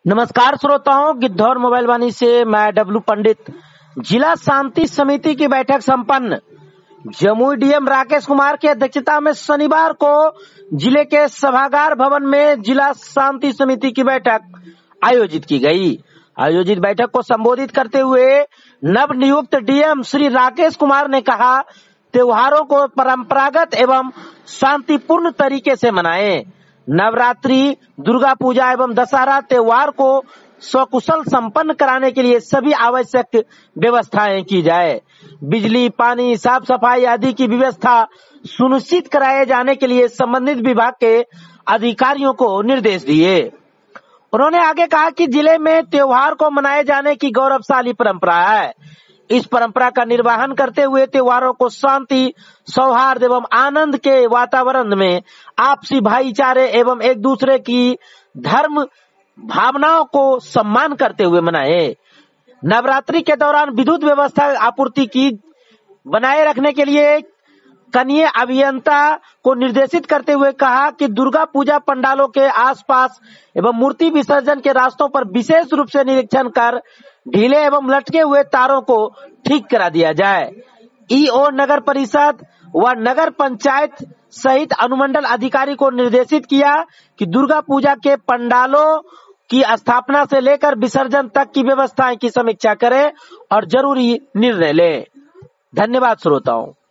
नमस्कार श्रोताओं, गिद्धौर मोबाइल वाणी से मैं डब्लू पंडित। जिला शांति समिति की बैठक संपन्न। जमुई डीएम राकेश कुमार की अध्यक्षता में शनिवार को जिले के सभागार भवन में जिला शांति समिति की बैठक आयोजित की गई। आयोजित बैठक को संबोधित करते हुए नवनियुक्त डीएम श्री राकेश कुमार ने कहा, त्योहारों को परंपरागत एवं शांतिपूर्ण तरीके से मनाएं। नवरात्रि, दुर्गा पूजा एवं दशहरा त्योहार को सकुशल संपन्न कराने के लिए सभी आवश्यक व्यवस्थाएं की जाए। बिजली, पानी, साफ सफाई आदि की व्यवस्था सुनिश्चित कराए जाने के लिए संबंधित विभाग के अधिकारियों को निर्देश दिए। उन्होंने आगे कहा कि जिले में त्योहार को मनाए जाने की गौरवशाली परंपरा है। इस परंपरा का निर्वहन करते हुए त्योहारों को शांति, सौहार्द एवं आनंद के वातावरण में आपसी भाईचारे एवं एक दूसरे की धर्म भावनाओं को सम्मान करते हुए मनाए। नवरात्रि के दौरान विद्युत व्यवस्था आपूर्ति की बनाए रखने के लिए कनीय अभियंता को निर्देशित करते हुए कहा कि दुर्गा पूजा पंडालों के आसपास एवं मूर्ति विसर्जन के रास्तों पर विशेष रूप से निरीक्षण कर ढीले एवं लटके हुए तारों को ठीक करा दिया जाए। ईओ नगर परिषद व नगर पंचायत सहित अनुमंडल अधिकारी को निर्देशित किया कि दुर्गा पूजा के पंडालों की स्थापना से लेकर विसर्जन तक की व्यवस्थाएं की समीक्षा करें और जरूरी निर्णय लें। धन्यवाद श्रोताओं।